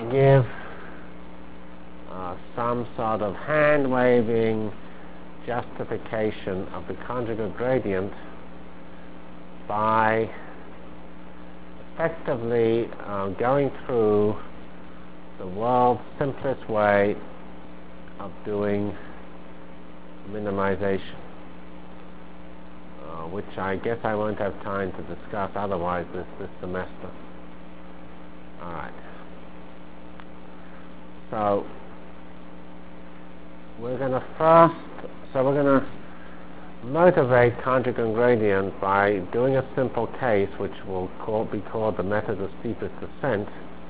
give some sort of hand-waving justification of the conjugate gradient by effectively going through the world's simplest way of doing minimization, which I guess I won't have time to discuss otherwise this semester. Alright. So we're going to motivate conjugate gradient by doing a simple case which will be called the method of steepest descent,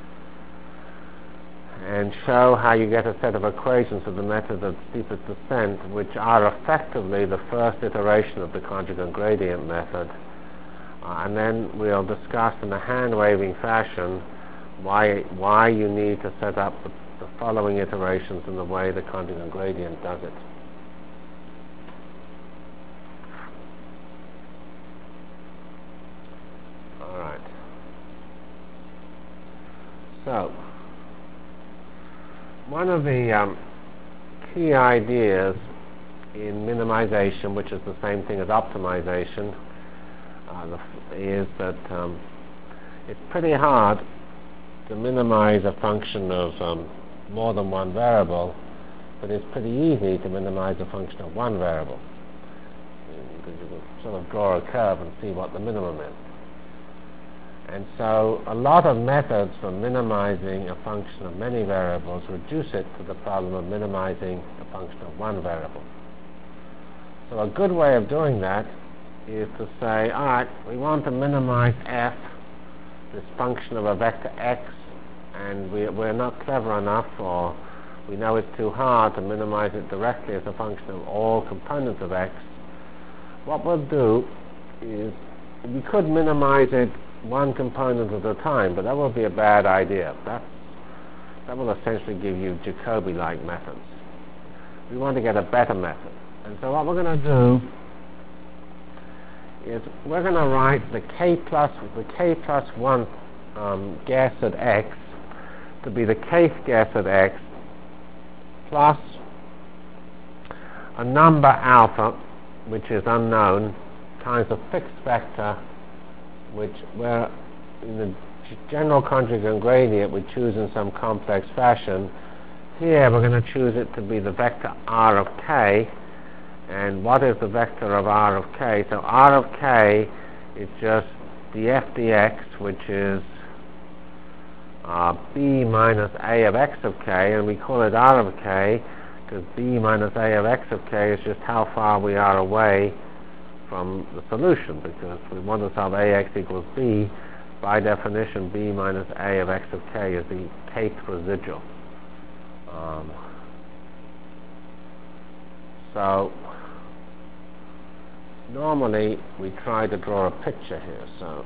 and show how you get a set of equations of the method of steepest descent which are effectively the first iteration of the conjugate gradient method, and then we'll discuss in a hand-waving fashion why you need to set up the following iterations in the way the conjugate gradient does it. Alright. So, one of the key ideas in minimization, which is the same thing as optimization, is that it's pretty hard to minimize a function of more than one variable, but it's pretty easy to minimize a function of one variable. Because you can sort of draw a curve and see what the minimum is. And so a lot of methods for minimizing a function of many variables reduce it to the problem of minimizing a function of one variable. So a good way of doing that is to say, alright, we want to minimize f, this function of a vector x, and we're not clever enough, or we know it's too hard to minimize it directly as a function of all components of x. What we'll do is, we could minimize it one component at a time, but that will be a bad idea. That will essentially give you Jacobi-like methods. We want to get a better method. And so what we're going to do is we're going to write the k plus 1 guess at x to be the kth guess at x plus a number alpha, which is unknown, times a fixed vector, which where in the general conjugate gradient we choose in some complex fashion. Here we're going to choose it to be the vector r of k. And what is the vector of r of k? So r of k is just df dx, which is b minus a of x of k, and we call it r of k because b minus a of x of k is just how far we are away from the solution, because we want to solve ax equals b. By definition, b minus a of x of k is the kth residual. So normally we try to draw a picture here. So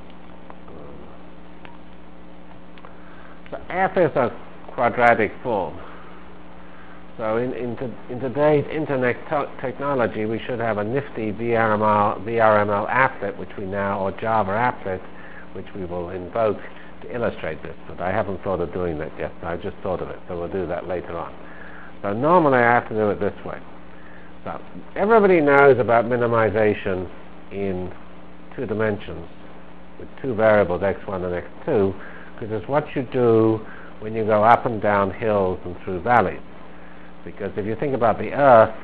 f is a quadratic form. So in today's internet technology, we should have a nifty VRML applet, which we now, or Java applet, which we will invoke to illustrate this. But I haven't thought of doing that yet. I just thought of it, so we'll do that later on. So normally I have to do it this way. So everybody knows about minimization in two dimensions with two variables, x1 and x2, because it's what you do when you go up and down hills and through valleys. Because if you think about the Earth,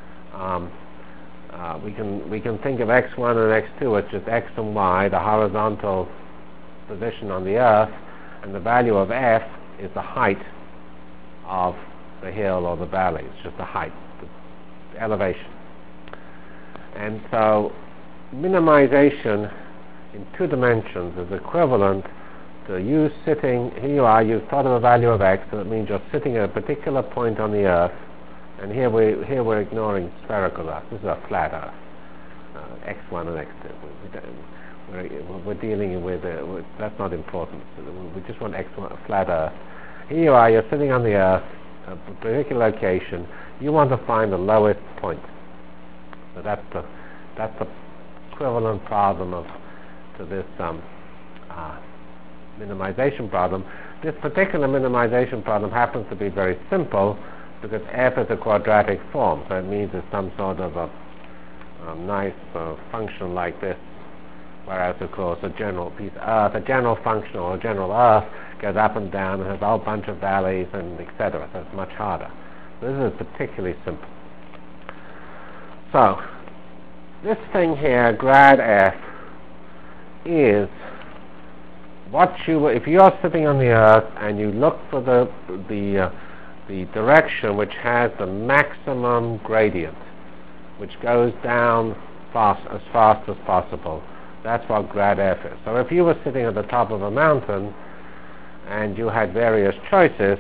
we can think of x1 and x2 as just x and y, the horizontal position on the Earth, and the value of f is the height of the hill or the valley. It's just the height, the elevation. And so minimization in two dimensions is equivalent to you sitting, here you are, you've thought of a value of x, so it means you're sitting at a particular point on the Earth, and here we're ignoring spherical Earth. This is a flat Earth, x1 and x2. We're dealing with, that's not important. We just want x1, a flat Earth. Here you are, you're sitting on the Earth, a particular location. You want to find the lowest point. So that's the equivalent problem to this minimization problem. this particular minimization problem happens to be very simple because f is a quadratic form, so it means it's some sort of a nice function like this, whereas of course a general piece Earth, a general function or a general Earth goes up and down and has a whole bunch of valleys and etc. So it's much harder. This is particularly simple. So this thing here, grad f, is what if you're sitting on the Earth and you look for the direction which has the maximum gradient, which goes down as fast as possible. That's what grad f is. So if you were sitting at the top of a mountain and you had various choices,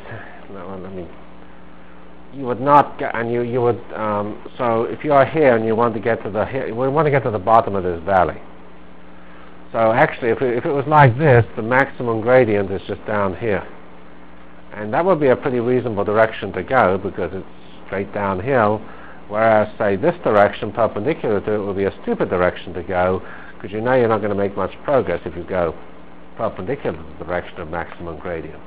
you would not get, and you would. So if you are here and you want to get to the bottom of this valley. So actually, if it was like this, the maximum gradient is just down here, and that would be a pretty reasonable direction to go because it's straight downhill. Whereas, say, this direction, perpendicular to it, would be a stupid direction to go because you know you're not going to make much progress if you go perpendicular to the direction of maximum gradient.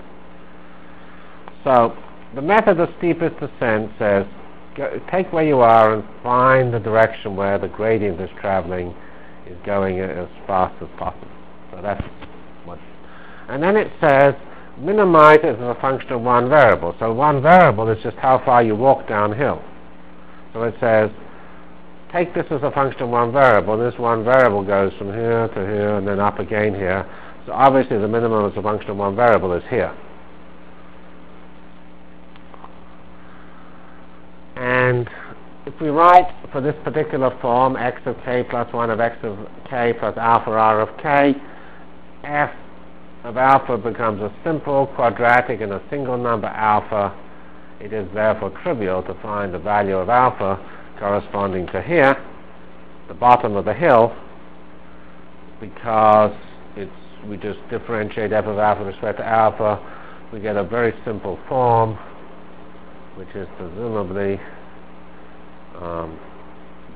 So the method of steepest descent says take where you are and find the direction where the gradient is traveling, is going as fast as possible. So that's what. And then it says minimize it as a function of one variable. So one variable is just how far you walk downhill. So it says take this as a function of one variable. This one variable goes from here to here and then up again here. So obviously the minimum as a function of one variable is here. And if we write for this particular form x of k plus 1 of x of k plus alpha r of k, f of alpha becomes a simple quadratic and a single number alpha. It is therefore trivial to find the value of alpha corresponding to here, the bottom of the hill, because we just differentiate f of alpha with respect to alpha. We get a very simple form, which is presumably